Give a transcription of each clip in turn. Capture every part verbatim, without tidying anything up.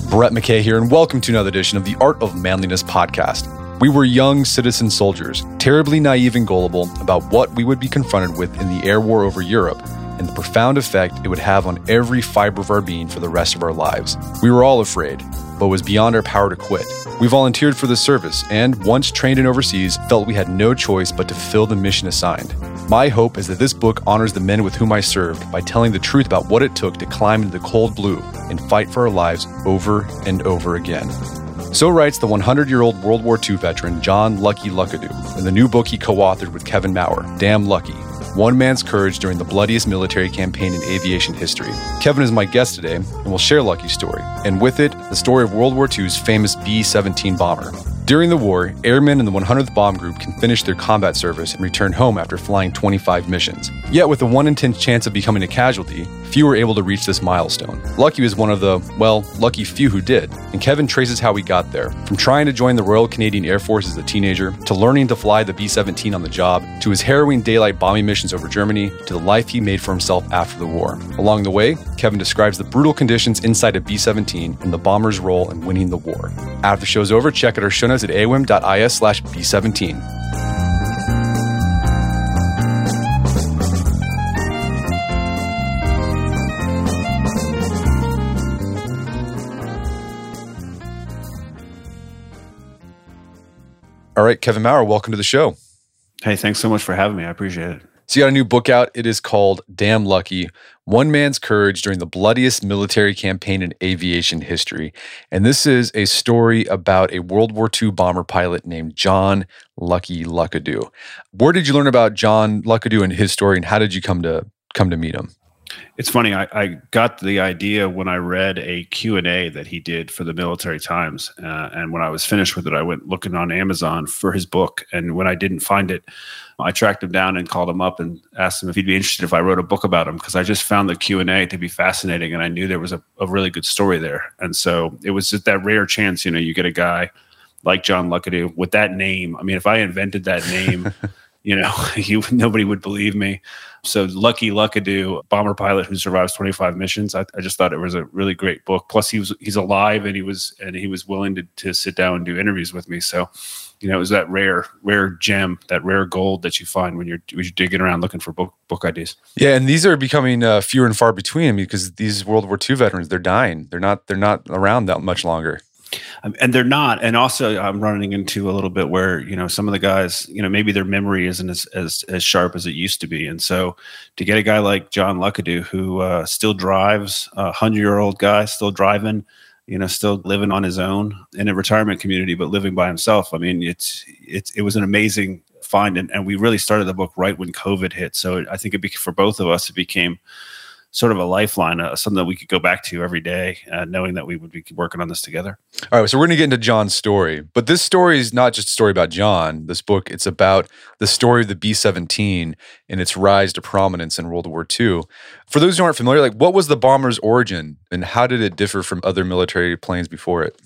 Brett McKay here, and welcome to another edition of the Art of Manliness podcast. We were young citizen soldiers, terribly naive and gullible about what we would be confronted with in the air war over Europe and the profound effect it would have on every fiber of our being for the rest of our lives. We were all afraid, but it was beyond our power to quit. We volunteered for the service and, once trained in overseas, felt we had no choice but to fulfill the mission assigned. My hope is that this book honors the men with whom I served by telling the truth about what it took to climb into the cold blue and fight for our lives over and over again. So writes the hundred-year-old World War Two veteran John Lucky Luckadoo in the new book he co-authored with Kevin Maurer, Damn Lucky: One Man's Courage During the Bloodiest Military Campaign in Aviation History. Kevin is my guest today and will share Lucky's story, and with it, the story of World War Two's famous B seventeen bomber. During the war, airmen in the one hundredth Bomb Group can finish their combat service and return home after flying twenty-five missions. Yet with a one in ten chance of becoming a casualty, few were able to reach this milestone. Lucky was one of the, well, lucky few who did, and Kevin traces how he got there. From trying to join the Royal Canadian Air Force as a teenager, to learning to fly the B seventeen on the job, to his harrowing daylight bombing missions over Germany, to the life he made for himself after the war. Along the way, Kevin describes the brutal conditions inside a B seventeen and the bomber's role in winning the war. After the show's over, check out our show notes at awim.is slash B17. All right, Kevin Maurer, welcome to the show. Hey, thanks so much for having me. I appreciate it. So you got a new book out. It is called Damn Lucky: One Man's Courage During the Bloodiest Military Campaign in Aviation History. And this is a story about a World War Two bomber pilot named John Lucky Luckadoo. Where did you learn about John Luckadoo and his story, and how did you come to come to meet him? It's funny. I, I got the idea when I read a Q and A that he did for the Military Times. Uh, and when I was finished with it, I went looking on Amazon for his book. And when I didn't find it, I tracked him down and called him up and asked him if he'd be interested if I wrote a book about him, because I just found the Q and A to be fascinating. And I knew there was a, a really good story there. And so it was just that rare chance, you know, you get a guy like John Luckadoo with that name. I mean, if I invented that name, you know, you, nobody would believe me. So Lucky Luckadoo, bomber pilot who survives twenty-five missions. I, I just thought it was a really great book. Plus, he was he's alive and he was and he was willing to to sit down and do interviews with me. So, you know, it was that rare rare gem, that rare gold that you find when you're when you're digging around looking for book book ideas. Yeah, and these are becoming uh, fewer and far between because these World War Two veterans, they're dying. They're not they're not around that much longer. Um, and they're not. And also I'm running into a little bit where, you know, some of the guys, you know, maybe their memory isn't as, as, as sharp as it used to be. And so to get a guy like John Luckadoo, who uh, still drives, a hundred year old guy, still driving, you know, still living on his own in a retirement community, but living by himself. I mean, it's, it's, it was an amazing find. And, and we really started the book right when COVID hit. So I think it be, for both of us, it became sort of a lifeline, uh, something that we could go back to every day, uh, knowing that we would be working on this together. All right, so we're going to get into John's story, but this story is not just a story about John. This book, it's about the story of the B seventeen and its rise to prominence in World War Two. For those who aren't familiar, like what was the bomber's origin and how did it differ from other military planes before it?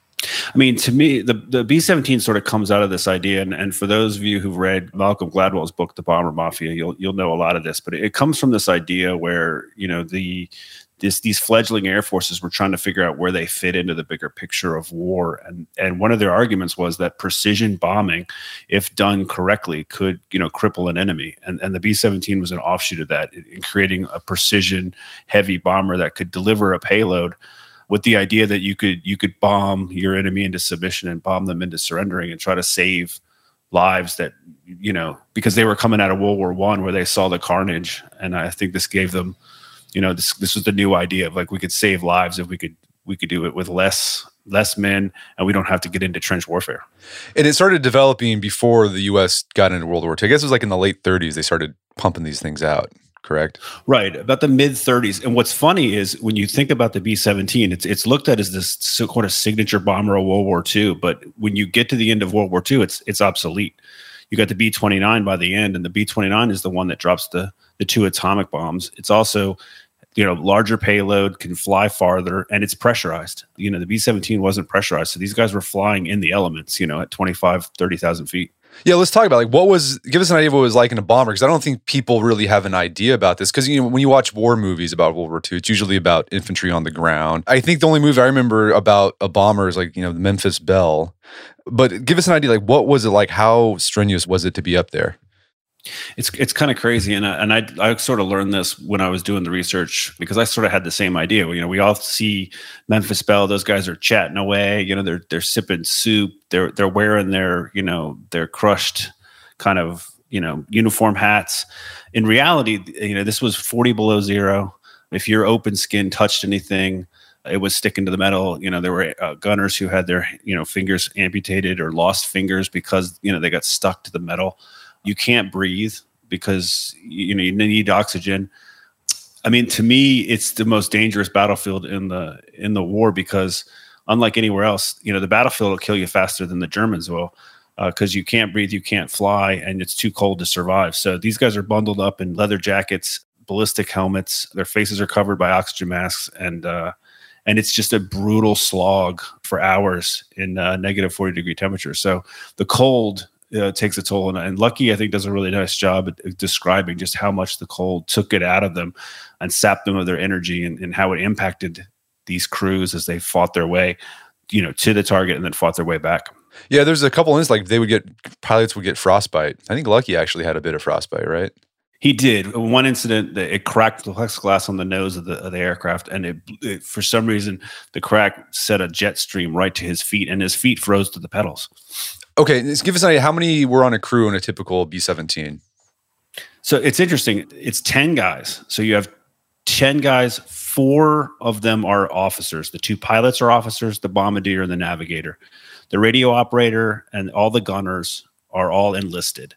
I mean, to me, the, the B seventeen sort of comes out of this idea, and, and for those of you who've read Malcolm Gladwell's book, The Bomber Mafia, you'll you'll know a lot of this. But it, it comes from this idea where, you know, the this these fledgling air forces were trying to figure out where they fit into the bigger picture of war, and and one of their arguments was that precision bombing, if done correctly, could, you know, cripple an enemy, and and the B seventeen was an offshoot of that, in creating a precision heavy bomber that could deliver a payload, with the idea that you could you could bomb your enemy into submission and bomb them into surrendering and try to save lives that, you know, because they were coming out of World War One where they saw the carnage. And I think this gave them, you know, this this was the new idea of like we could save lives if we could we could do it with less less men and we don't have to get into trench warfare. And it started developing before the U S got into World War Two. I guess it was like in the late thirties they started pumping these things out. Correct? Right, about the mid thirties. And what's funny is when you think about the B seventeen, it's it's looked at as this sort of signature bomber of World War Two. But when you get to the end of World War Two, it's it's obsolete. You got the B twenty-nine by the end, and the B twenty-nine is the one that drops the the two atomic bombs. It's also, you know, larger payload, can fly farther, and it's pressurized. You know, the B seventeen wasn't pressurized, so these guys were flying in the elements, you know, at twenty-five, thirty thousand feet. Yeah, let's talk about like what was, give us an idea of what it was like in a bomber, because I don't think people really have an idea about this. Because you know, when you watch war movies about World War Two, it's usually about infantry on the ground. I think the only movie I remember about a bomber is like, you know, the Memphis Belle. But give us an idea, like what was it like? How strenuous was it to be up there? It's it's kind of crazy, and I, and I I sort of learned this when I was doing the research, because I sort of had the same idea. You know, we all see Memphis Belle; those guys are chatting away. You know, they're they're sipping soup. They're they're wearing their you know their crushed kind of you know uniform hats. In reality, you know, this was forty below zero. If your open skin touched anything, it was sticking to the metal. You know, there were uh, gunners who had their you know fingers amputated or lost fingers because you know they got stuck to the metal. You can't breathe because you know you need oxygen. I mean, to me, it's the most dangerous battlefield in the in the war, because unlike anywhere else, you know, the battlefield will kill you faster than the Germans will, because uh, you can't breathe, you can't fly, and it's too cold to survive. So these guys are bundled up in leather jackets, ballistic helmets. Their faces are covered by oxygen masks, and uh, and it's just a brutal slog for hours in uh, negative forty degree temperature. So the cold Uh, takes a toll. And, and Lucky, I think, does a really nice job at describing just how much the cold took it out of them and sapped them of their energy, and, and how it impacted these crews as they fought their way, you know, to the target and then fought their way back. Yeah, there's a couple instances like they would get, pilots would get frostbite. I think Lucky actually had a bit of frostbite, right? He did. One incident, it cracked the plexiglass on the nose of the, of the aircraft, and it, it, for some reason, the crack set a jet stream right to his feet, and his feet froze to the pedals. Okay, let's give us an idea. How many were on a crew in a typical B seventeen? So it's interesting. It's ten guys. So you have ten guys. Four of them are officers. The two pilots are officers, the bombardier and the navigator. The radio operator and all the gunners are all enlisted.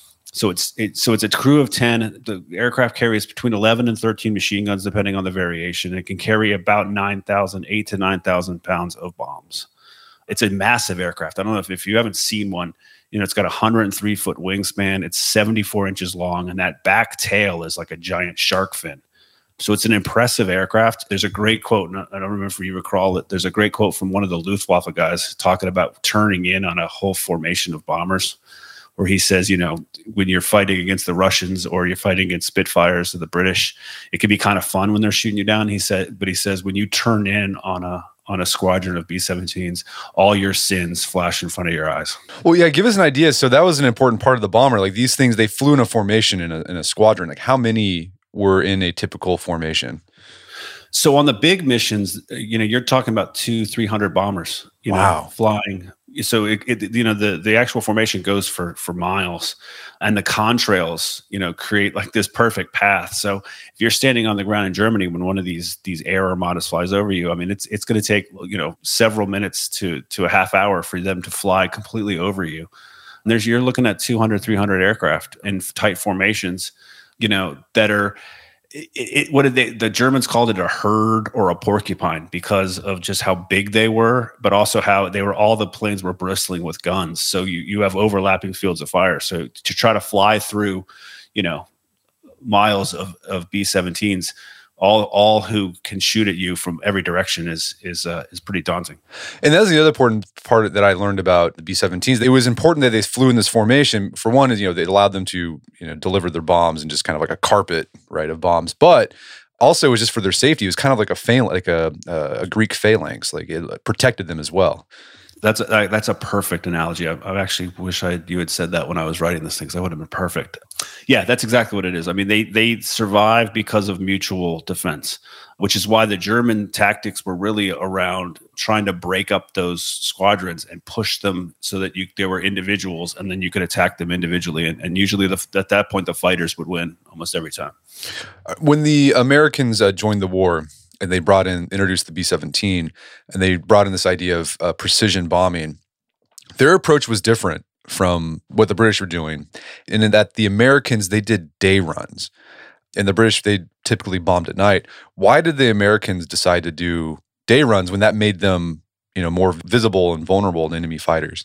So it's it, so it's a crew of ten. The aircraft carries between eleven and thirteen machine guns, depending on the variation. It can carry about nine thousand, eight to nine thousand pounds of bombs. It's a massive aircraft. I don't know if, if you haven't seen one, you know, it's got a one hundred three foot wingspan. It's seventy-four inches long, and that back tail is like a giant shark fin. So it's an impressive aircraft. There's a great quote, and I don't remember if you recall it. There's a great quote from one of the Luftwaffe guys talking about turning in on a whole formation of bombers, where he says, you know, when you're fighting against the Russians or you're fighting against Spitfires or the British, it can be kind of fun when they're shooting you down. He said, but he says, when you turn in on a on a squadron of B seventeens, all your sins flash in front of your eyes. Well, yeah, give us an idea. So that was an important part of the bomber. Like these things, they flew in a formation in a, in a squadron. Like how many were in a typical formation? So on the big missions, you know, you're talking about two, three hundred bombers, you wow. know, flying. So it, it, you know, the the actual formation goes for for miles, and the contrails, you know, create like this perfect path. So if you're standing on the ground in Germany when one of these these air armadas flies over you, I mean, it's it's going to take you know several minutes to to a half hour for them to fly completely over you. And there's you're looking at two hundred, three hundred aircraft in tight formations, you know, that are. It, it, what did they? The Germans called it a herd or a porcupine because of just how big they were, but also how they were. All the planes were bristling with guns, so you you have overlapping fields of fire. So to try to fly through, you know, miles of of B seventeens, all all who can shoot at you from every direction is is uh, is pretty daunting. And that's the other important part that I learned about the B seventeens. It was important that they flew in this formation. For one, is you know they allowed them to you know deliver their bombs and just kind of like a carpet right of bombs, but also it was just for their safety. It was kind of like a phalanx, like a a Greek phalanx, like it protected them as well. That's a, that's a perfect analogy. I, I actually wish I you had said that when I was writing this thing, because that would have been perfect. Yeah, that's exactly what it is. I mean, they they survive because of mutual defense, which is why the German tactics were really around trying to break up those squadrons and push them so that you there were individuals, and then you could attack them individually. And, and usually, the, at that point, the fighters would win almost every time. When the Americans uh, joined the war, and they brought in, introduced the B seventeen, and they brought in this idea of uh, precision bombing. Their approach was different from what the British were doing, and in that the Americans, they did day runs, and the British, they typically bombed at night. Why did the Americans decide to do day runs when that made them, you know, more visible and vulnerable to enemy fighters?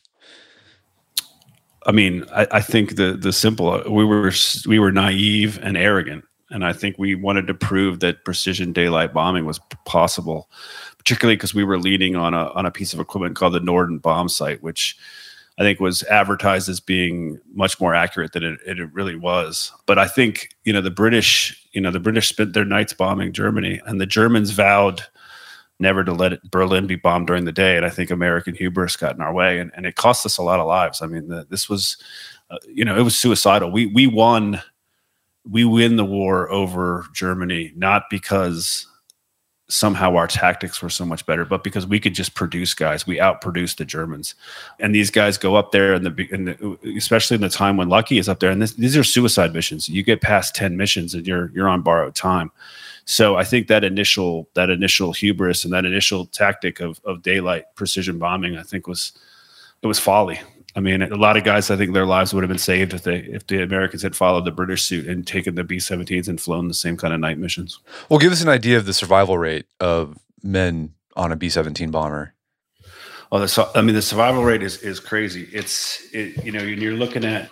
I mean, I, I think the the simple we were we were naive and arrogant. And I think we wanted to prove that precision daylight bombing was possible, particularly because we were leading on a on a piece of equipment called the Norden bomb sight, which I think was advertised as being much more accurate than it, it really was. But I think, you know, the British, you know, the British spent their nights bombing Germany, and the Germans vowed never to let it, Berlin be bombed during the day. And I think American hubris got in our way, and, and it cost us a lot of lives. I mean, the, this was, uh, you know, it was suicidal. We we won, we win the war over Germany, not because somehow our tactics were so much better, but because we could just produce guys. We outproduced the Germans, and these guys go up there, and the, in the especially in the time when Lucky is up there, and this, these are suicide missions. You get past ten missions, and you're you're on borrowed time. So I think that initial that initial hubris and that initial tactic of of daylight precision bombing, I think was it was folly. I mean, a lot of guys, I think their lives would have been saved if they if the Americans had followed the British suit and taken the B seventeens and flown the same kind of night missions. Well, give us an idea of the survival rate of men on a B seventeen bomber. Oh, the, I mean, the survival rate is is crazy. It's it, you know, you're looking at.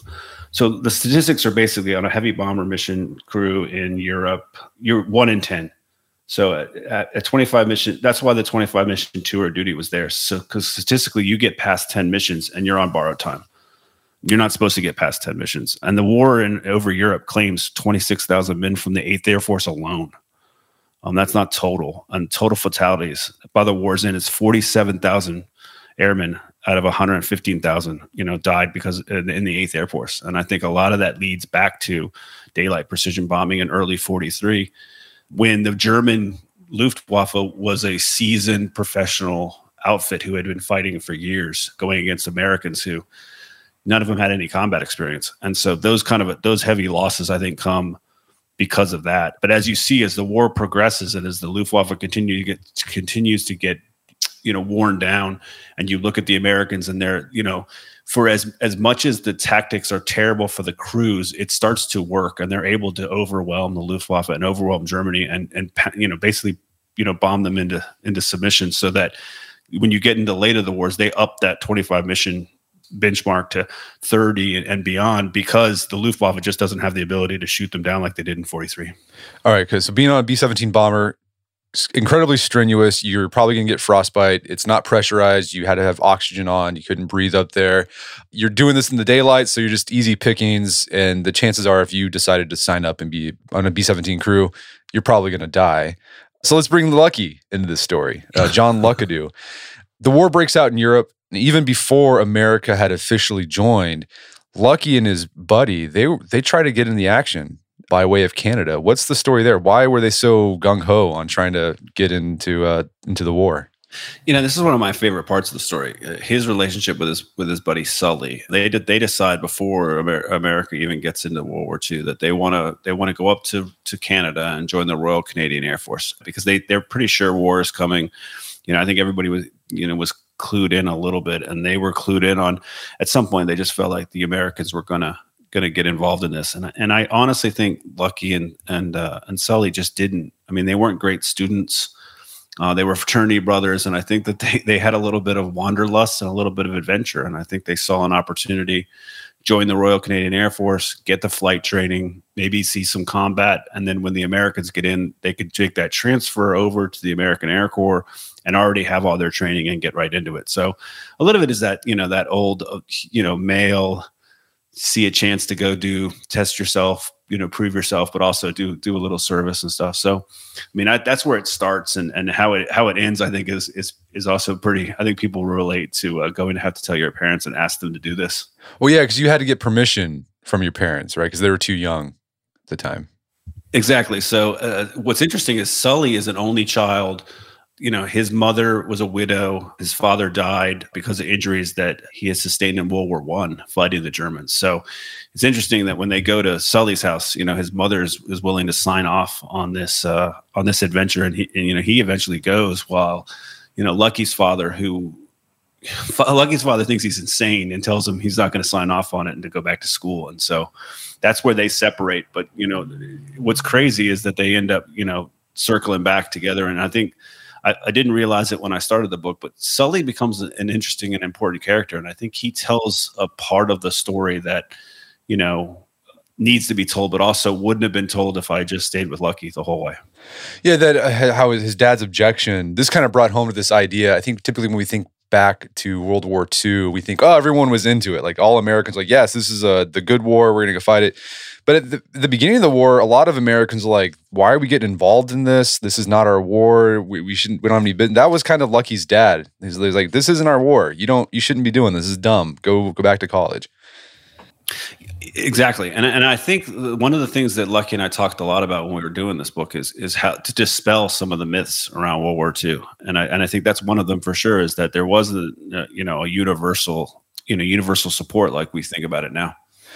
So the statistics are basically on a heavy bomber mission crew in Europe, you're one in ten. So at, at twenty-five mission, that's why the twenty-five mission tour duty was there. So because statistically, you get past ten missions and you're on borrowed time. You're not supposed to get past ten missions. And the war in over Europe claims twenty-six thousand men from the eighth Air Force alone. Um, that's not total. And total fatalities by the war's end is forty-seven thousand airmen out of one hundred fifteen thousand, you know, died because in, in the eighth Air Force. And I think a lot of that leads back to daylight precision bombing in early forty-three, when the German Luftwaffe was a seasoned professional outfit who had been fighting for years, going against Americans who none of them had any combat experience. And so those kind of those heavy losses, I think, come because of that. But as you see, as the war progresses and as the Luftwaffe continue to get continues to get, you know, worn down, and you look at the Americans and they're, you know, for as as much as the tactics are terrible for the crews, it starts to work, and they're able to overwhelm the Luftwaffe and overwhelm Germany, and and you know basically you know bomb them into into submission, so that when you get into later the wars, they up that twenty-five mission benchmark to thirty and, and beyond, because the Luftwaffe just doesn't have the ability to shoot them down like they did in forty-three. All right, because so being on a B seventeen bomber, incredibly strenuous. You're probably going to get frostbite. It's not pressurized. You had to have oxygen on. You couldn't breathe up there. You're doing this in the daylight, so you're just easy pickings. And the chances are, if you decided to sign up and be on a B seventeen crew, you're probably going to die. So let's bring Lucky into this story. Uh, John Luckadoo. The war breaks out in Europe. Even before America had officially joined, Lucky and his buddy, they they try to get in the action by way of Canada. What's the story there? Why were they so gung-ho on trying to get into uh, into the war? You know, this is one of my favorite parts of the story. His relationship with his with his buddy Sully. They did they decide before Amer- America even gets into World War Two that they want to they want to go up to to Canada and join the Royal Canadian Air Force, because they they're pretty sure war is coming. You know, I think everybody was you know was clued in a little bit, and they were clued in on. At some point, they just felt like the Americans were gonna. going to get involved in this. And, and I honestly think Lucky and, and, uh, and Sully just didn't. I mean, they weren't great students. Uh, they were fraternity brothers. And I think that they, they had a little bit of wanderlust and a little bit of adventure. And I think they saw an opportunity, join the Royal Canadian Air Force, get the flight training, maybe see some combat. And then when the Americans get in, they could take that transfer over to the American Air Corps and already have all their training and get right into it. So a little bit is that, you know, that old, you know, male, see a chance to go do test yourself, you know, prove yourself, but also do do a little service and stuff. So, I mean, I, that's where it starts, and and how it how it ends, I think is is is also pretty. I think people relate to uh, going to have to tell your parents and ask them to do this. Well, yeah, because you had to get permission from your parents, right? Because they were too young at the time. Exactly. So, uh, what's interesting is Sully is an only child. You know, his mother was a widow. His father died because of injuries that he had sustained in World War One fighting the Germans. So it's interesting that when they go to Sully's house, you know, his mother is, is willing to sign off on this uh, on this adventure, and he, and, you know, he eventually goes, while, you know, Lucky's father, who Lucky's father thinks he's insane and tells him he's not going to sign off on it and to go back to school. And so that's where they separate. But you know, what's crazy is that they end up, you know, circling back together. And I think. I, I didn't realize it when I started the book, but Sully becomes an interesting and important character. And I think he tells a part of the story that, you know, needs to be told, but also wouldn't have been told if I just stayed with Lucky the whole way. Yeah, that uh, how his dad's objection, this kind of brought home to this idea. I think typically when we think back to World War Two, we think, oh, everyone was into it. Like all Americans, like, yes, this is a, the good war. We're going to go fight it. But at the, the beginning of the war, a lot of Americans were like, why are we getting involved in this? This is not our war. We, we shouldn't, we don't have any business. That was kind of Lucky's dad. He's, he's like, this isn't our war. You don't, you shouldn't be doing this. This is dumb. Go, go back to college. Exactly. And, and I think one of the things that Lucky and I talked a lot about when we were doing this book is, is how to dispel some of the myths around World War Two. And I, and I think that's one of them for sure, is that there was a, you know, a universal, you know, universal support like we think about it now.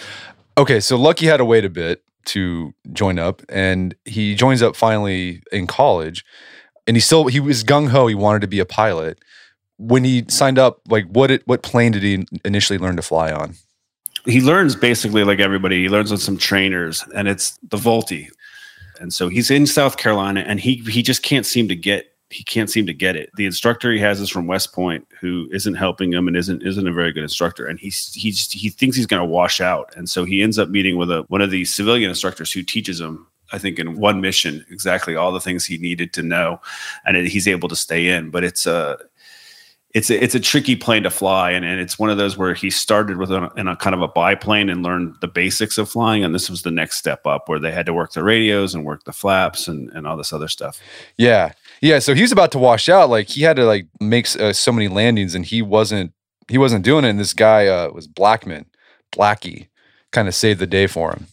Okay, so Lucky had to wait a bit to join up, and he joins up finally in college, and he still, he was gung-ho, he wanted to be a pilot. When he signed up, like what it, what plane did he initially learn to fly on? He learns basically like everybody, he learns with some trainers, and it's the Vultee. And so he's in South Carolina, and he he just can't seem to get he can't seem to get it. The instructor he has is from West Point, who isn't helping him and isn't isn't a very good instructor. And he's he's he thinks he's going to wash out. And so he ends up meeting with a one of the civilian instructors who teaches him, I think, in one mission exactly all the things he needed to know, and it, he's able to stay in. But it's a it's a, it's a tricky plane to fly, and, and it's one of those where he started with a, in a kind of a biplane and learned the basics of flying, and this was the next step up where they had to work the radios and work the flaps and, and all this other stuff. Yeah, yeah. So he was about to wash out. Like he had to like make uh, so many landings, and he wasn't he wasn't doing it. And this guy uh, was Blackman, Blackie, kind of saved the day for him.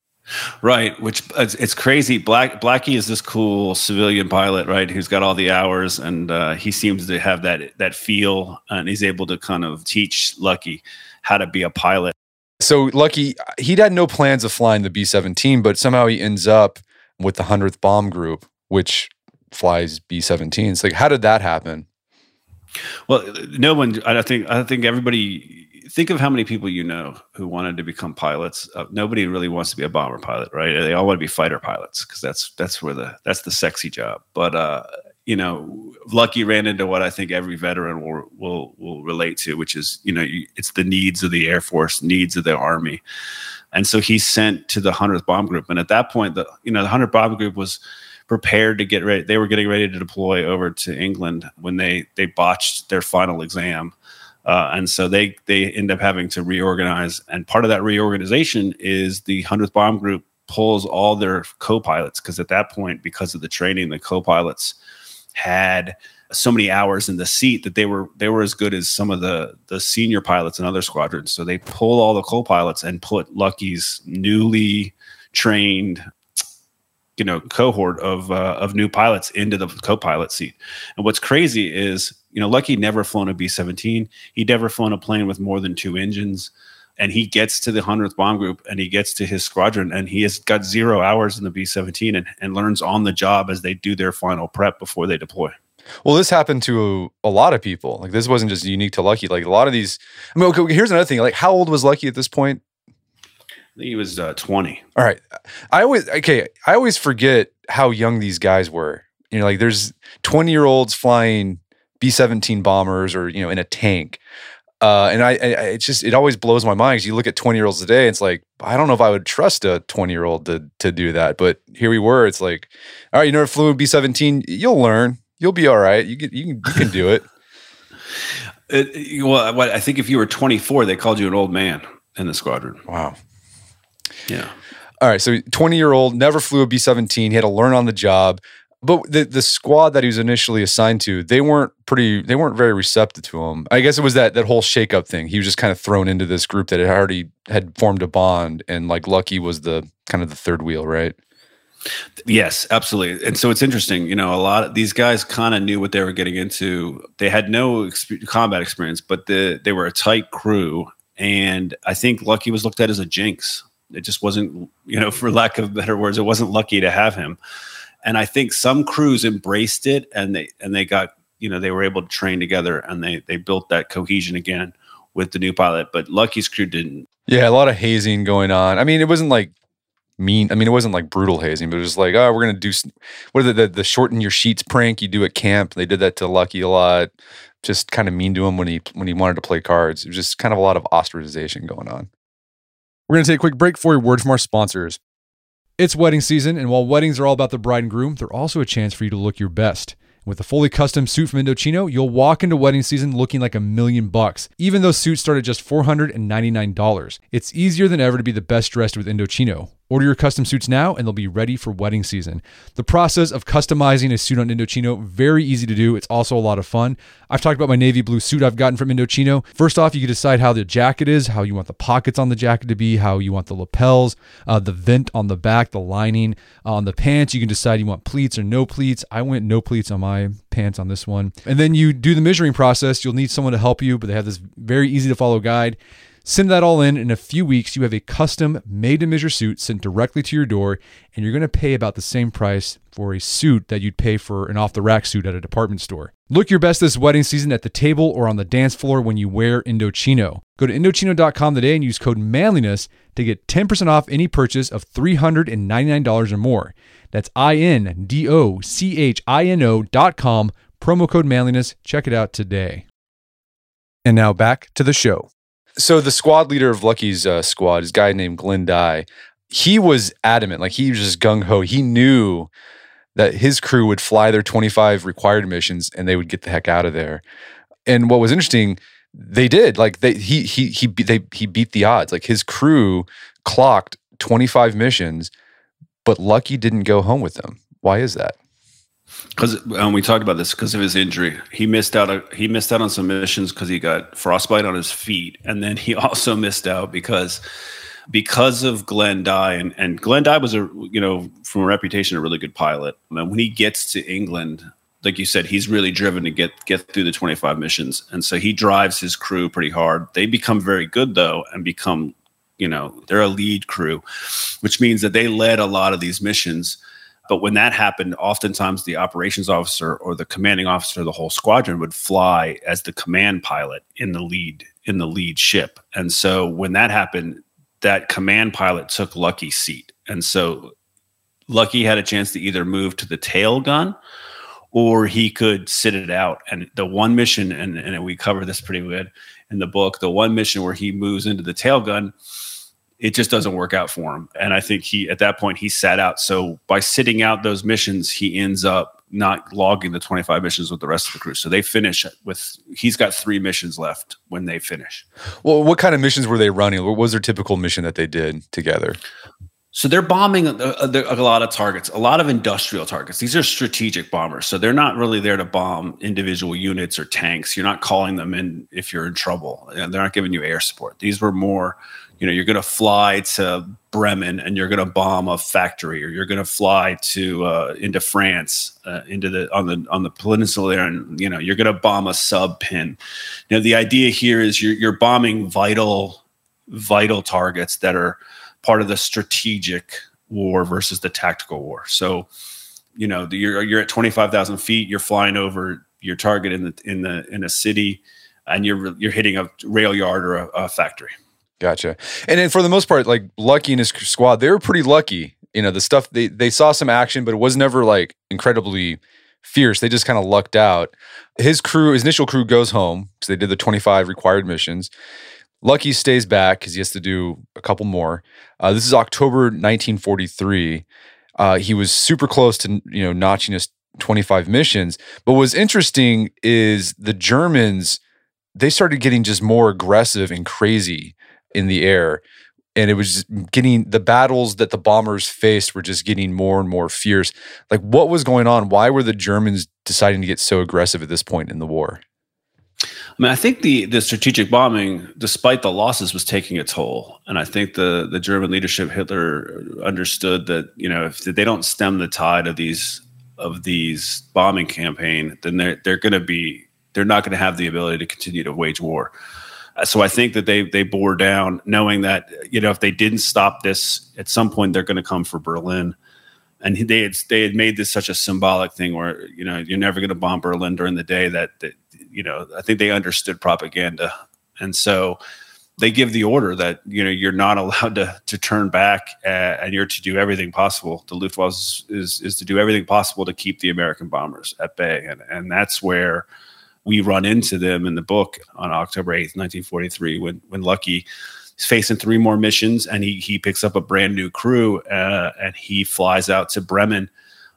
Right, which it's, it's crazy. Black Blackie is this cool civilian pilot, right? Who's got all the hours, and uh, he seems to have that that feel, and he's able to kind of teach Lucky how to be a pilot. So Lucky, he had no plans of flying the B seventeen, but somehow he ends up with the hundredth Bomb Group, which flies B seventeens. Like, how did that happen? Well, no one. I think. I think everybody. Think of how many people you know who wanted to become pilots. Uh, nobody really wants to be a bomber pilot, right? They all want to be fighter pilots because that's that's where the that's the sexy job. But uh, you know, Lucky ran into what I think every veteran will will will relate to, which is, you know, you, it's the needs of the Air Force, needs of the Army, and so he's sent to the hundredth Bomb Group. And at that point, the you know the hundredth Bomb Group was prepared to get ready. They were getting ready to deploy over to England when they they botched their final exam. Uh, and so they they end up having to reorganize. And part of that reorganization is the hundredth Bomb Group pulls all their co-pilots, because at that point, because of the training, the co-pilots had so many hours in the seat that they were they were as good as some of the the senior pilots in other squadrons. So they pull all the co-pilots and put Lucky's newly trained, you know, cohort of uh, of new pilots into the co-pilot seat. And what's crazy is, you know, Lucky never flown a B seventeen. He'd never flown a plane with more than two engines. And he gets to the hundredth Bomb Group, and he gets to his squadron, and he has got zero hours in the B seventeen, and, and learns on the job as they do their final prep before they deploy. Well, this happened to a, a lot of people. Like, this wasn't just unique to Lucky. Like, a lot of these, I mean, okay, here's another thing. Like, how old was Lucky at this point? He was uh, twenty. All right. I always, okay, I always forget how young these guys were. You know, like, there's twenty-year-olds flying B seventeen bombers, or, you know, in a tank. Uh, and I, I, it's just, it always blows my mind, because you look at twenty-year-olds today, it's like, I don't know if I would trust a twenty-year-old to to do that. But here we were. It's like, all right, you never flew a B seventeen. You'll learn. You'll be all right. You, get, you, can, you can do it. it well, what, I think if you were twenty-four, they called you an old man in the squadron. Wow. Yeah. All right. So twenty-year-old, never flew a B seventeen. He had to learn on the job. But the the squad that he was initially assigned to, they weren't pretty, they weren't very receptive to him. I guess it was that that whole shakeup thing. He was just kind of thrown into this group that had already had formed a bond, and like Lucky was the kind of the third wheel, right? Yes, absolutely. And so it's interesting, you know, a lot of these guys kind of knew what they were getting into. They had no exp- combat experience, but the, they were a tight crew. And I think Lucky was looked at as a jinx. It just wasn't, you know, for lack of better words, it wasn't lucky to have him. And I think some crews embraced it, and they and they got, you know, they were able to train together, and they they built that cohesion again with the new pilot. But Lucky's crew didn't. Yeah, a lot of hazing going on. I mean, it wasn't like mean. I mean, it wasn't like brutal hazing, but it was like, oh, we're gonna do what are the the, the shorten your sheets prank you do at camp. They did that to Lucky a lot. Just kind of mean to him when he when he wanted to play cards. It was just kind of a lot of ostracization going on. We're gonna take a quick break for a word from our sponsors. It's wedding season, and while weddings are all about the bride and groom, they're also a chance for you to look your best. With a fully custom suit from Indochino, you'll walk into wedding season looking like a million bucks, even though suits start at just four hundred ninety-nine dollars. It's easier than ever to be the best dressed with Indochino. Order your custom suits now and they'll be ready for wedding season. The process of customizing a suit on Indochino, very easy to do. It's also a lot of fun. I've talked about my navy blue suit I've gotten from Indochino. First off, you can decide how the jacket is, how you want the pockets on the jacket to be, how you want the lapels, uh, the vent on the back, the lining. Uh, on the pants, you can decide you want pleats or no pleats. I went no pleats on my pants on this one. And then you do the measuring process. You'll need someone to help you, but they have this very easy to follow guide. Send that all in. In a few weeks, you have a custom made-to-measure suit sent directly to your door, and you're going to pay about the same price for a suit that you'd pay for an off-the-rack suit at a department store. Look your best this wedding season at the table or on the dance floor when you wear Indochino. Go to Indochino dot com today and use code manliness to get ten percent off any purchase of three hundred ninety-nine dollars or more. That's I N D O C H I N O dot com, promo code manliness. Check it out today. And now back to the show. So the squad leader of Lucky's uh, squad is a guy named Glenn Dye. He was adamant, like he was just gung-ho. He knew that his crew would fly their twenty-five required missions and they would get the heck out of there. And what was interesting, they did. Like they, he he he they he beat the odds. Like his crew clocked twenty-five missions, but Lucky didn't go home with them. Why is that? Because um, we talked about this because of his injury. He missed out. A, he missed out on some missions because he got frostbite on his feet, and then he also missed out because because of Glenn Dye. And, and Glenn Dye was a you know from a reputation a really good pilot. And when he gets to England, like you said, he's really driven to get get through the twenty-five missions, and so he drives his crew pretty hard. They become very good though, and become you know they're a lead crew, which means that they led a lot of these missions. But when that happened, oftentimes the operations officer or the commanding officer of the whole squadron would fly as the command pilot in the lead in the lead ship. And so when that happened, that command pilot took Lucky's seat. And so Lucky had a chance to either move to the tail gun or he could sit it out. And the one mission, and, and we cover this pretty good in the book, the one mission where he moves into the tail gun, it just doesn't work out for him. And I think he, at that point, he sat out. So by sitting out those missions, he ends up not logging the twenty-five missions with the rest of the crew. So they finish with, he's got three missions left when they finish. Well, what kind of missions were they running? What was their typical mission that they did together? So they're bombing a, a, a lot of targets, a lot of industrial targets. These are strategic bombers. So they're not really there to bomb individual units or tanks. You're not calling them in if you're in trouble. They're not giving you air support. These were more, you know, you're going to fly to Bremen and you're going to bomb a factory, or you're going to fly to uh, into France, uh, into the on the on the peninsula there, and you know you're going to bomb a sub pin. You know, the idea here is you're you're bombing vital vital targets that are part of the strategic war versus the tactical war. So, you know, the, you're you're at twenty-five thousand feet. You're flying over your target in the in the in a city, and you're you're hitting a rail yard or a, a factory. Gotcha. And then for the most part, like Lucky and his squad, they were pretty lucky. You know, the stuff they they saw some action, but it was never like incredibly fierce. They just kind of lucked out. His crew, his initial crew, goes home because they did the twenty-five required missions. Lucky stays back because he has to do a couple more. Uh, this is October nineteen forty-three. Uh, he was super close to you know notching his twenty-five missions. But what's interesting is the Germans, they started getting just more aggressive and crazy in the air. And it was getting, the battles that the bombers faced were just getting more and more fierce. Like, what was going on? Why were the Germans deciding to get so aggressive at this point in the war? I mean, I think the the strategic bombing, despite the losses, was taking a toll. And I think the the German leadership, Hitler, understood that, you know, if they don't stem the tide of these of these bombing campaign, then they're they're going to be they're not going to have the ability to continue to wage war. So I think that they they bore down, knowing that, you know, if they didn't stop this, at some point they're going to come for Berlin. And they had they had made this such a symbolic thing where, you know, you're never going to bomb Berlin during the day. That, that you know, I think they understood propaganda, and so they give the order that, you know, you're not allowed to to turn back, uh, and you're to do everything possible. The Luftwaffe is, is is to do everything possible to keep the American bombers at bay, and and that's where we run into them in the book on October eighth, nineteen forty-three, when when Lucky is facing three more missions, and he he picks up a brand new crew, uh, and he flies out to Bremen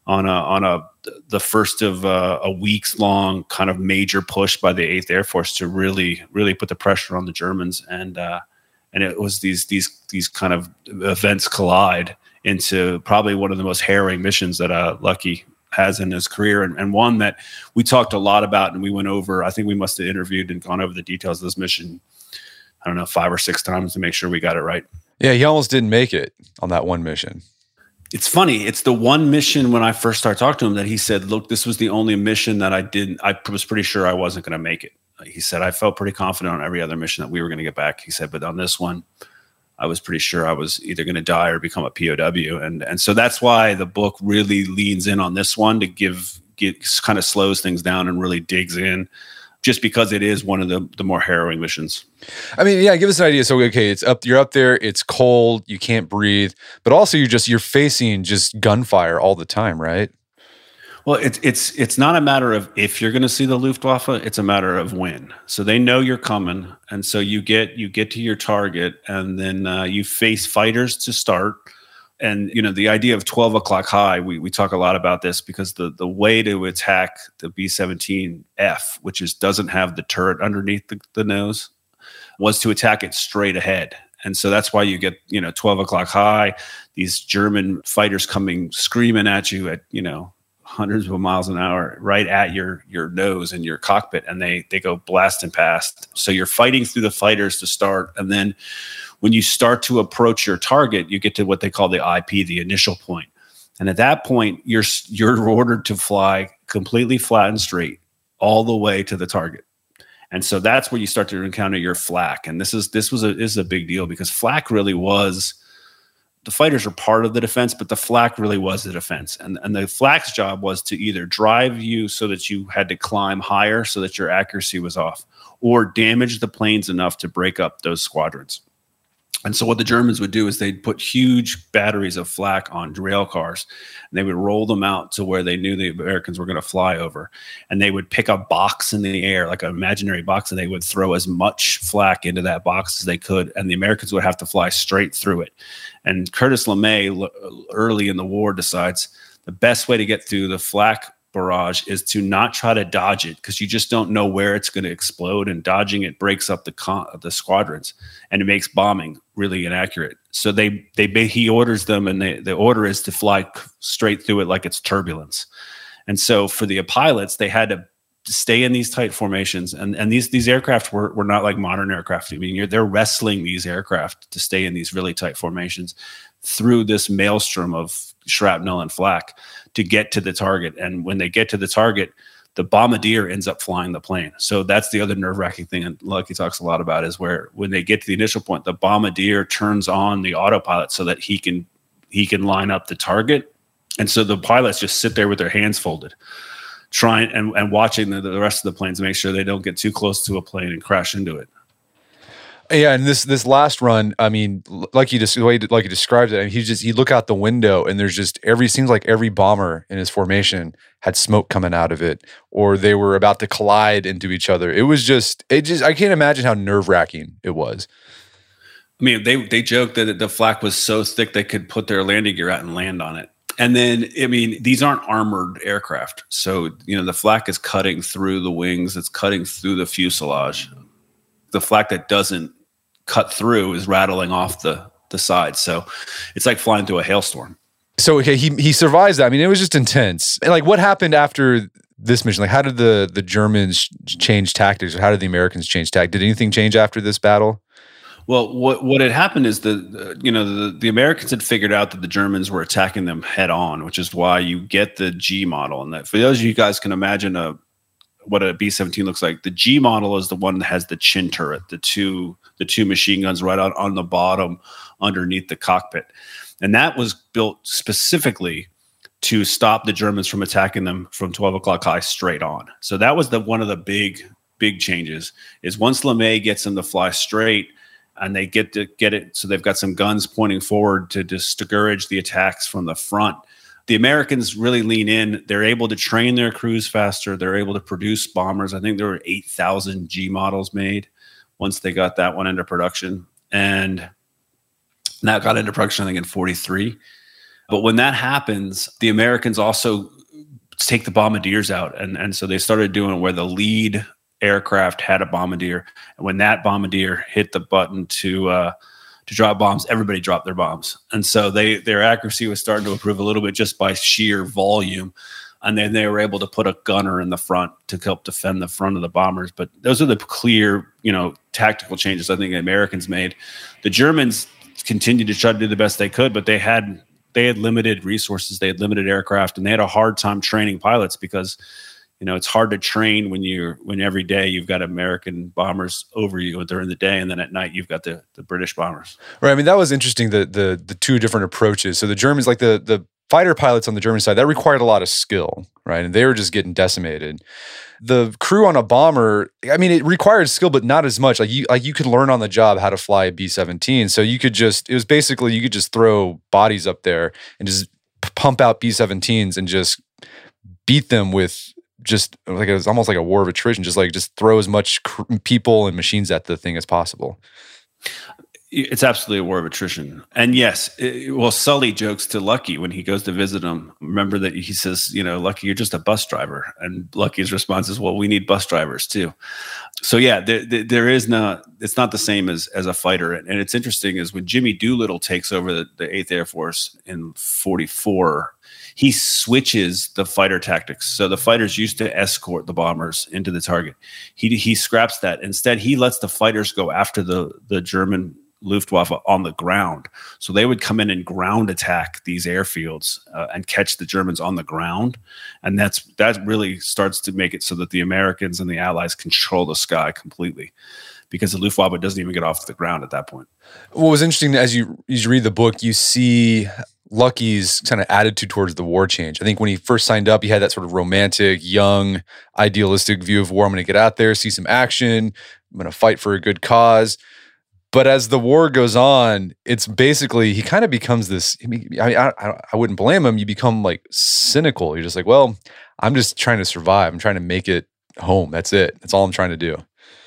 on a on a the first of uh, a weeks long kind of major push by the eighth Air Force to really really put the pressure on the Germans, and uh, and it was these these these kind of events collide into probably one of the most harrowing missions that uh, Lucky has in his career, and, and one that we talked a lot about, and we went over. I think we must have interviewed and gone over the details of this mission, I don't know, five or six times to make sure we got it right. Yeah, he almost didn't make it on that one mission. It's funny. It's the one mission when I first started talking to him that he said, look, this was the only mission that I didn't, I was pretty sure I wasn't going to make it. He said, I felt pretty confident on every other mission that we were going to get back. He said, but on this one, I was pretty sure I was either going to die or become a P O W. And and so that's why the book really leans in on this one to give, get kind of slows things down and really digs in, just because it is one of the, the more harrowing missions. I mean, yeah, give us an idea. So, okay, it's up, you're up there, it's cold, you can't breathe, but also you're just, you're facing just gunfire all the time, right? Well, it's it's it's not a matter of if you're going to see the Luftwaffe; it's a matter of when. So they know you're coming, and so you get you get to your target, and then uh, you face fighters to start. And you know the idea of twelve o'clock high. We we talk a lot about this because the the way to attack the B seventeen F, which is doesn't have the turret underneath the, the nose, was to attack it straight ahead. And so that's why you get you know twelve o'clock high. These German fighters coming screaming at you at you know. hundreds of miles an hour right at your your nose and your cockpit, and they they go blasting past. So you're fighting through the fighters to start, and then when you start to approach your target, you get to what they call the I P, the initial point. And at that point, you're you're ordered to fly completely flat and straight all the way to the target. And so that's where you start to encounter your flak. And this is this was a this is a big deal because flak really was. The fighters are part of the defense, but the flak really was the defense. And, and the flak's job was to either drive you so that you had to climb higher so that your accuracy was off, or damage the planes enough to break up those squadrons. And so what the Germans would do is they'd put huge batteries of flak on rail cars, and they would roll them out to where they knew the Americans were going to fly over. And they would pick a box in the air, like an imaginary box, and they would throw as much flak into that box as they could. And the Americans would have to fly straight through it. And Curtis LeMay, early in the war, decides the best way to get through the flak barrage is to not try to dodge it, because you just don't know where it's going to explode, and dodging it breaks up the con- the squadrons, and it makes bombing really inaccurate. So they they he orders them, and they, the order is to fly straight through it like it's turbulence. And so for the pilots, they had to stay in these tight formations, and and these these aircraft were were not like modern aircraft. I mean, you're, they're wrestling these aircraft to stay in these really tight formations through this maelstrom of shrapnel and flak to get to the target. And when they get to the target, the bombardier ends up flying the plane. So that's the other nerve-wracking thing, and Lucky talks a lot about, is where when they get to the initial point, the bombardier turns on the autopilot so that he can he can line up the target. And so the pilots just sit there with their hands folded, trying and, and watching the, the rest of the planes to make sure they don't get too close to a plane and crash into it. Yeah, and this this last run, I mean, like you just the way like you described it, I mean, he just you look out the window and there's just every seems like every bomber in his formation had smoke coming out of it, or they were about to collide into each other. It was just it just I can't imagine how nerve-wracking it was. I mean, they they joked that the flak was so thick they could put their landing gear out and land on it. And then, I mean, these aren't armored aircraft, so you know the flak is cutting through the wings, it's cutting through the fuselage. The flak that doesn't cut through is rattling off the the side, so it's like flying through a hailstorm. So okay, he he survives that. I mean, it was just intense. And like, what happened after this mission? Like, how did the the Germans change tactics, or how did the Americans change tactics? Did anything change after this battle? Well, what what had happened is the, the you know the the Americans had figured out that the Germans were attacking them head on, which is why you get the G model. And that for those of you guys can imagine a what a B seventeen looks like. The G model is the one that has the chin turret, the two the two machine guns right on, on the bottom underneath the cockpit. And that was built specifically to stop the Germans from attacking them from twelve o'clock high straight on. So that was the one of the big, big changes, is once LeMay gets them to fly straight and they get to get it, so they've got some guns pointing forward to discourage the attacks from the front. The Americans really lean in. They're able to train their crews faster. They're able to produce bombers. I think there were eight thousand G models made once they got that one into production. And that got into production, I think, in forty-three. But when that happens, the Americans also take the bombardiers out. And, and so they started doing where the lead aircraft had a bombardier. And when that bombardier hit the button to uh, to drop bombs, everybody dropped their bombs. And so they their accuracy was starting to improve a little bit just by sheer volume. And then they were able to put a gunner in the front to help defend the front of the bombers. But those are the clear, you know, tactical changes I think the Americans made. The Germans continued to try to do the best they could, but they had they had limited resources, they had limited aircraft, and they had a hard time training pilots because, you know, it's hard to train when you're when every day you've got American bombers over you during the day, and then at night you've got the, the British bombers. Right. I mean, that was interesting. The the the two different approaches. So the Germans, like the the fighter pilots on the German side, that required a lot of skill, right? And they were just getting decimated. The crew on a bomber, I mean, it required skill, but not as much. Like you, like you could learn on the job how to fly a B seventeen. So you could just, it was basically, you could just throw bodies up there and just pump out B seventeens and just beat them with just like, it was almost like a war of attrition, just like, just throw as much cr- people and machines at the thing as possible. It's absolutely a war of attrition. And yes, it, well, Sully jokes to Lucky when he goes to visit him. Remember that he says, you know, Lucky, you're just a bus driver. And Lucky's response is, well, we need bus drivers too. So yeah, there, there, there is not, it's not the same as, as a fighter. And it's interesting is when Jimmy Doolittle takes over the, the eighth Air Force in forty-four, he switches the fighter tactics. So the fighters used to escort the bombers into the target. He, he scraps that. Instead, he lets the fighters go after the, the German Luftwaffe on the ground. So they would come in and ground attack these airfields uh, and catch the Germans on the ground. And that's that really starts to make it so that the Americans and the Allies control the sky completely, because the Luftwaffe doesn't even get off the ground at that point. What was interesting, as you, as you read the book, you see Lucky's kind of attitude towards the war change. I think when he first signed up, he had that sort of romantic, young, idealistic view of war. I'm going to get out there, see some action. I'm going to fight for a good cause. But as the war goes on, it's basically, he kind of becomes this, I mean, I, I, I wouldn't blame him. You become like cynical. You're just like, well, I'm just trying to survive. I'm trying to make it home. That's it. That's all I'm trying to do.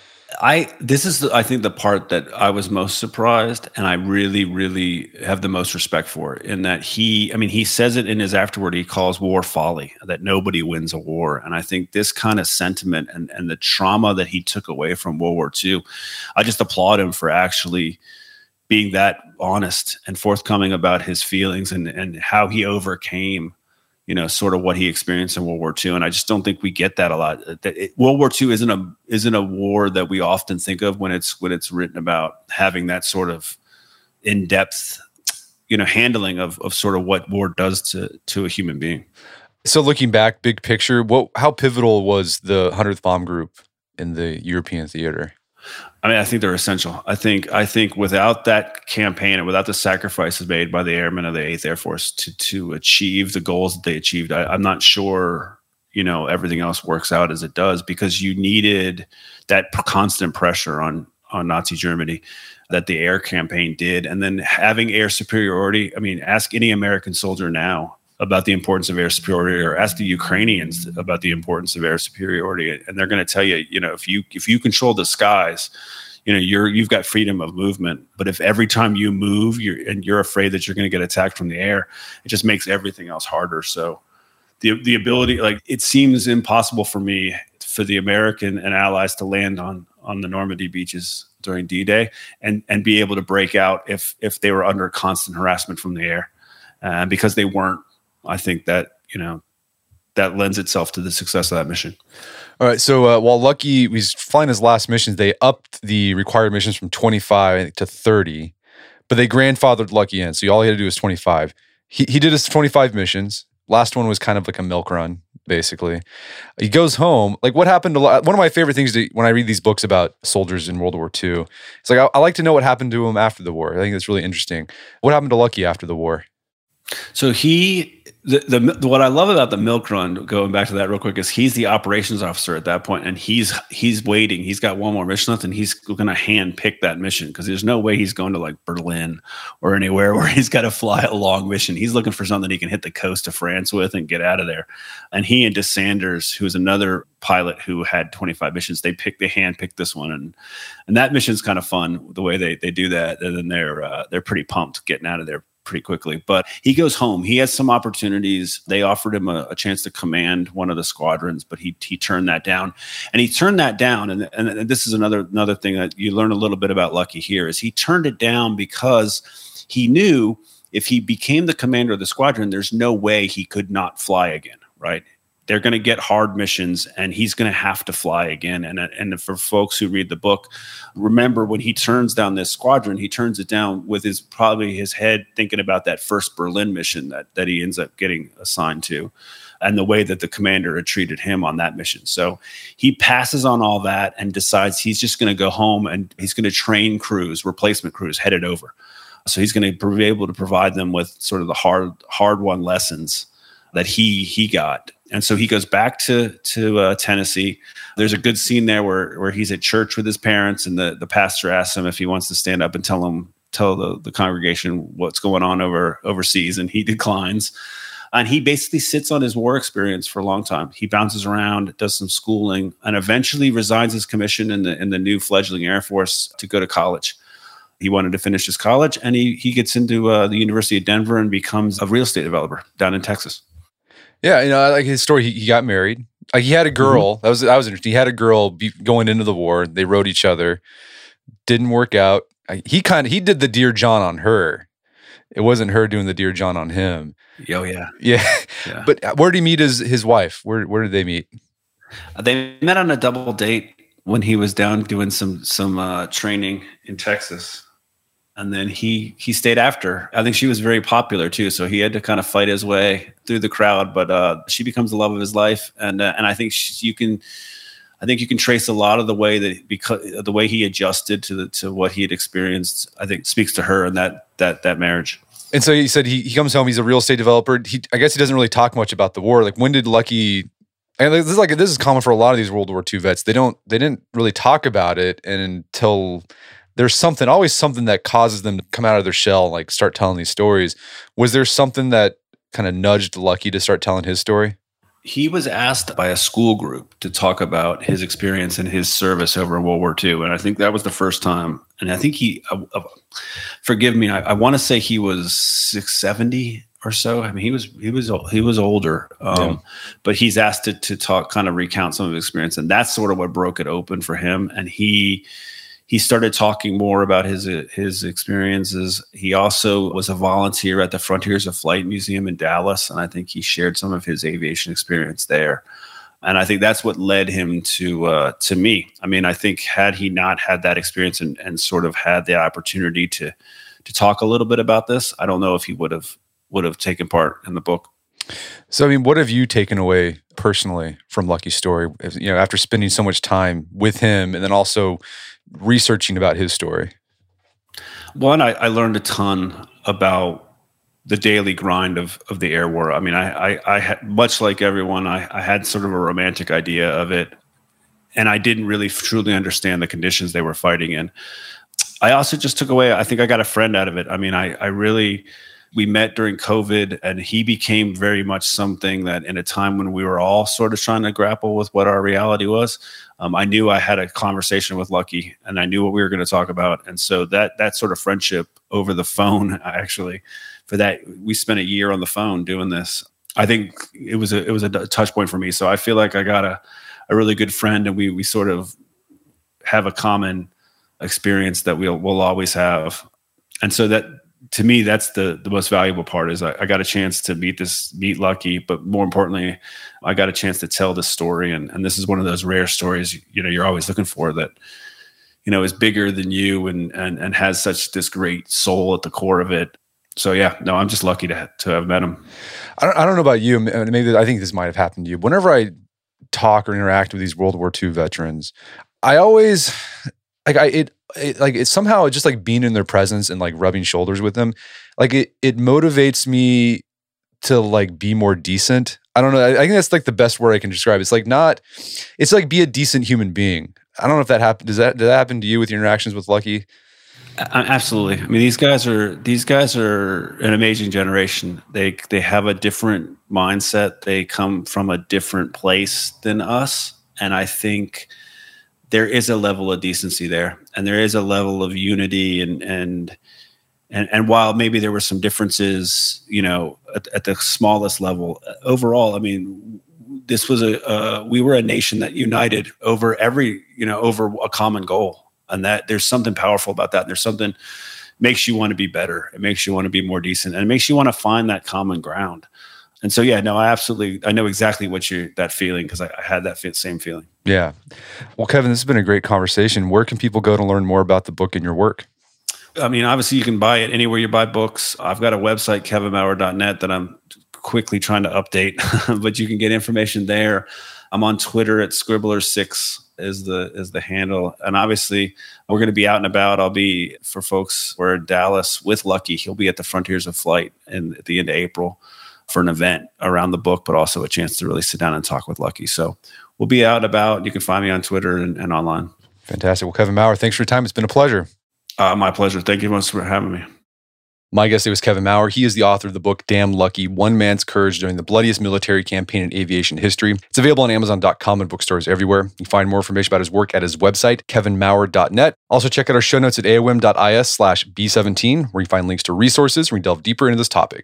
I this is the, I think the part that I was most surprised, and I really really have the most respect for, in that he I mean he says it in his afterword, he calls war folly, that nobody wins a war. And I think this kind of sentiment and and the trauma that he took away from World War Two, I just applaud him for actually being that honest and forthcoming about his feelings and and how he overcame, you know, sort of what he experienced in World War Two. And I just don't think we get that a lot. That it, World War Two isn't a isn't a war that we often think of when it's when it's written about having that sort of in-depth, you know, handling of of sort of what war does to to a human being. So looking back, big picture, what how pivotal was the one hundredth Bomb Group in the European theater? I mean, I think they're essential. I think I think without that campaign and without the sacrifices made by the airmen of the eighth Air Force to to achieve the goals that they achieved, I, I'm not sure, you know, everything else works out as it does, because you needed that p- constant pressure on on Nazi Germany that the air campaign did. And then having air superiority. I mean, ask any American soldier now about the importance of air superiority, or ask the Ukrainians about the importance of air superiority. And they're going to tell you, you know, if you, if you control the skies, you know, you're, you've got freedom of movement. But if every time you move, you're, and you're afraid that you're going to get attacked from the air, it just makes everything else harder. So the, the ability, like, it seems impossible for me, for the American and Allies to land on, on the Normandy beaches during D-Day and, and be able to break out if, if they were under constant harassment from the air, uh, because they weren't. I think that, you know, that lends itself to the success of that mission. All right. So uh, while Lucky was flying his last missions, they upped the required missions from twenty-five to thirty, but they grandfathered Lucky in. So all he had to do was twenty-five. He he did his twenty-five missions. Last one was kind of like a milk run, basically. He goes home. Like, what happened to, one of my favorite things to, when I read these books about soldiers in World War Two, it's like, I, I like to know what happened to him after the war. I think that's really interesting. What happened to Lucky after the war? So he, the, the what I love about the milk run, going back to that real quick, is he's the operations officer at that point, and he's he's waiting. He's got one more mission left, and he's going to hand pick that mission, because there's no way he's going to like Berlin or anywhere where he's got to fly a long mission. He's looking for something he can hit the coast of France with and get out of there. And he and DeSanders, who's another pilot who had twenty-five missions, they pick they hand picked this one, and and that mission's kind of fun the way they they do that. And then they're uh, they're pretty pumped getting out of there. pretty quickly. But he goes home. He has some opportunities. They offered him a, a chance to command one of the squadrons, but he he turned that down. And he turned that down. And, and, and this is another another thing that you learn a little bit about Lucky here is he turned it down because he knew if he became the commander of the squadron, there's no way he could not fly again, right? They're going to get hard missions and he's going to have to fly again. And, and for folks who read the book, remember when he turns down this squadron, he turns it down with his probably his head thinking about that first Berlin mission that, that he ends up getting assigned to and the way that the commander had treated him on that mission. So he passes on all that and decides he's just going to go home and he's going to train crews, replacement crews headed over. So he's going to be able to provide them with sort of the hard, hard-won lessons that he he got. And so he goes back to to uh, Tennessee. There's a good scene there where where he's at church with his parents, and the, the pastor asks him if he wants to stand up and tell him tell the, the congregation what's going on over overseas, and he declines. And he basically sits on his war experience for a long time. He bounces around, does some schooling, and eventually resigns his commission in the in the new fledgling Air Force to go to college. He wanted to finish his college, and he he gets into uh, the University of Denver and becomes a real estate developer down in Texas. Yeah, you know, I like his story. He, he got married. Like he had a girl. Mm-hmm. That was that was interesting. He had a girl be, going into the war. They wrote each other. Didn't work out. He kind of he did the Dear John on her. It wasn't her doing the Dear John on him. Oh yeah, yeah. yeah. But where did he meet his his wife? Where where did they meet? They met on a double date when he was down doing some some uh, training in Texas. And then he he stayed after. I think she was very popular too, so he had to kind of fight his way through the crowd. But uh, she becomes the love of his life, and uh, and I think she, you can, I think you can trace a lot of the way that because the way he adjusted to the to what he had experienced. I think speaks to her and that that that marriage. And so he said he he comes home. He's a real estate developer. He I guess he doesn't really talk much about the war. Like when did Lucky? And this is like this is common for a lot of these World War Two vets. They don't they didn't really talk about it and until. There's something, always something that causes them to come out of their shell, like start telling these stories. Was there something that kind of nudged Lucky to start telling his story? He was asked by a school group to talk about his experience and his service over in World War Two. And I think that was the first time. And I think he, uh, uh, forgive me, I, I want to say he was six seventy or so. I mean, he was, he was, he was older, um, yeah. but he's asked to, to talk, kind of recount some of his experience. And that's sort of what broke it open for him. And he, He started talking more about his his experiences. He also was a volunteer at the Frontiers of Flight Museum in Dallas, and I think he shared some of his aviation experience there. And I think that's what led him to uh, to me. I mean, I think had he not had that experience and, and sort of had the opportunity to to talk a little bit about this, I don't know if he would have would have taken part in the book. So, I mean, what have you taken away personally from Lucky's story? You know, after spending so much time with him, and then also researching about his story? One, I, I learned a ton about the daily grind of of the air war. I mean, I I, I had, much like everyone, I, I had sort of a romantic idea of it, and I didn't really truly understand the conditions they were fighting in. I also just took away, I think I got a friend out of it. I mean, I I really, we met during COVID, and he became very much something that in a time when we were all sort of trying to grapple with what our reality was, um, I knew I had a conversation with Lucky, and I knew what we were going to talk about. And so that that sort of friendship over the phone, actually, for that, we spent a year on the phone doing this. I think it was a it was a touch point for me. So I feel like I got a, a really good friend, and we we sort of have a common experience that we'll we'll always have. And so that, to me, that's the the most valuable part is I, I got a chance to meet this, meet Lucky, but more importantly, I got a chance to tell this story. And, and this is one of those rare stories, you know, you're always looking for that, you know, is bigger than you and, and, and has such this great soul at the core of it. So yeah, no, I'm just lucky to, to have met him. I don't, I don't know about you. Maybe I think this might've happened to you. Whenever I talk or interact with these World War Two veterans, I always like, I, it, It, like it's somehow just like being in their presence and like rubbing shoulders with them, like it it motivates me to like be more decent. I don't know. I, I think that's like the best word I can describe. It's like not. It's like be a decent human being. I don't know if that happened. Does that did that happen to you with your interactions with Lucky? Uh, absolutely. I mean, these guys are these guys are an amazing generation. They they have a different mindset. They come from a different place than us, and I think there is a level of decency there, and there is a level of unity and and And and while maybe there were some differences, you know, at, at the smallest level, overall, I mean, this was a uh, we were a nation that united over every, you know, over a common goal, and that there's something powerful about that. And there's something makes you want to be better. It makes you want to be more decent, and it makes you want to find that common ground. And so, yeah, no, I absolutely, I know exactly what you're, that feeling, because I, I had that same feeling. Yeah. Well, Kevin, this has been a great conversation. Where can people go to learn more about the book and your work? I mean, obviously you can buy it anywhere you buy books. I've got a website, kevin maurer dot net, that I'm quickly trying to update, but you can get information there. I'm on Twitter at scribbler six is the is the handle. And obviously we're going to be out and about. I'll be, for folks, we're in Dallas with Lucky. He'll be at the Frontiers of Flight in, at the end of April for an event around the book, but also a chance to really sit down and talk with Lucky. So we'll be out and about. You can find me on Twitter and, and online. Fantastic. Well, Kevin Maurer, thanks for your time. It's been a pleasure. Uh, my pleasure. Thank you much for having me. My guest today was Kevin Maurer. He is the author of the book, Damn Lucky, One Man's Courage During the Bloodiest Military Campaign in Aviation History. It's available on amazon dot com and bookstores everywhere. You can find more information about his work at his website, kevin maurer dot net. Also, check out our show notes at A O M dot I S slash B seventeen, where you find links to resources where we delve deeper into this topic.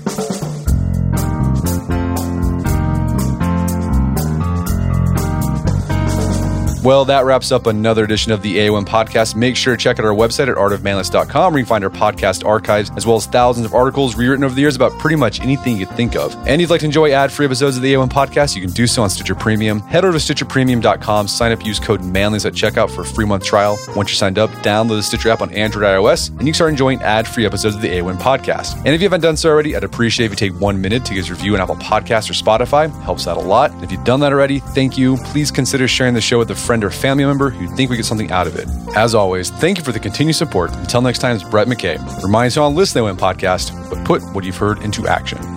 Well, that wraps up another edition of the A O M podcast. Make sure to check out our website at art of manliness dot com, where you can find our podcast archives, as well as thousands of articles rewritten over the years about pretty much anything you could think of. And if you'd like to enjoy ad-free episodes of the A O M podcast, you can do so on Stitcher Premium. Head over to stitcher premium dot com, sign up, use code manliness at checkout for a free month trial. Once you're signed up, download the Stitcher app on Android or iOS, and you can start enjoying ad-free episodes of the A O M podcast. And if you haven't done so already, I'd appreciate if you take one minute to give us a review on Apple Podcasts or Spotify. It helps out a lot. And if you've done that already, thank you. Please consider sharing the show with a friend or family member who think we get something out of it. As always, thank you for the continued support. Until next time, it's Brett McKay. Reminds you on Listen to the A O M podcast, but put what you've heard into action.